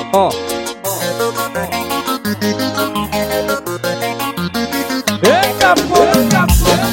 Ó. Eita porra,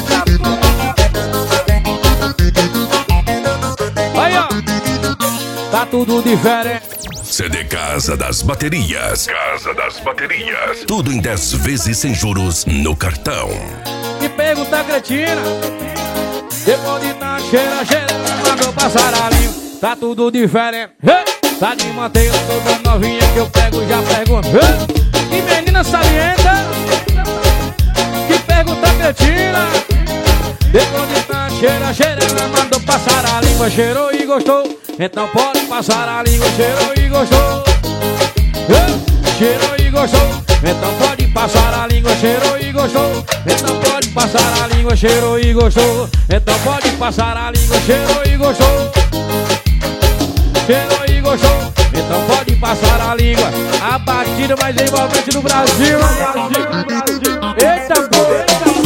aí ó, tá tudo diferente. CD Casa das Baterias. Casa das Baterias. Tudo em 10 vezes sem juros no cartão. Me pergunta cretina, depois de tá cheira, mandou passar a língua. Tá tudo diferente. Tá de manteiga, toda novinha que eu pego, já pergunto. Que menina salienta, que pergunta cretina, depois de tá cheira, ela mandou passar a língua. Cheirou e gostou, então pode passar a língua. Cheirou e gostou, cheirou e gostou, então pode passar a língua. Cheirou e gostou, então pode passar a língua. Cheirou e gostou, então pode passar a língua. Cheirou e gostou, cheirou e gostou, então pode passar a língua. A batida mais envolvente do Brasil. Eita porra,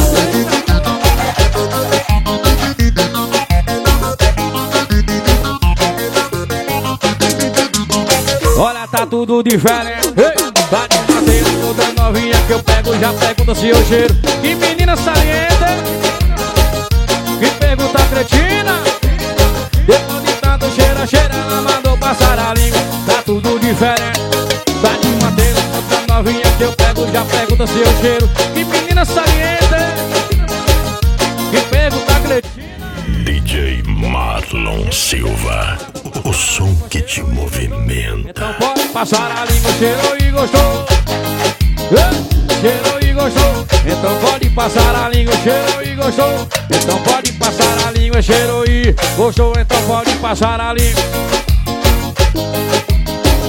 olha, tá tudo diferente. Tá de madeira, toda novinha que eu pego, já pergunta se eu cheiro. Que menina saliente, que pergunta cretina, depois de tanto cheira, ela mandou passar a língua. Tá tudo diferente. Tá de madeira, toda novinha que eu pego, já pergunta se eu cheiro. Que menina saliente, que pergunta cretina. DJ Marlon Silva. O som que te movimenta. Então pode passar a língua. Cheirou e gostou, cheirou e gostou, então pode passar a língua. Cheirou e gostou, então pode passar a língua. Cheirou e gostou, então pode passar a língua.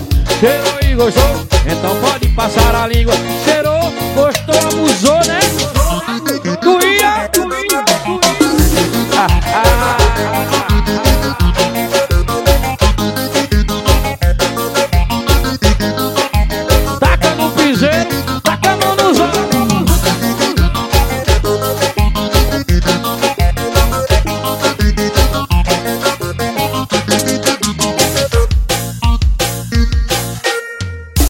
Cheirou e gostou, então pode passar a língua. Cheirou, gostou, abusou, né?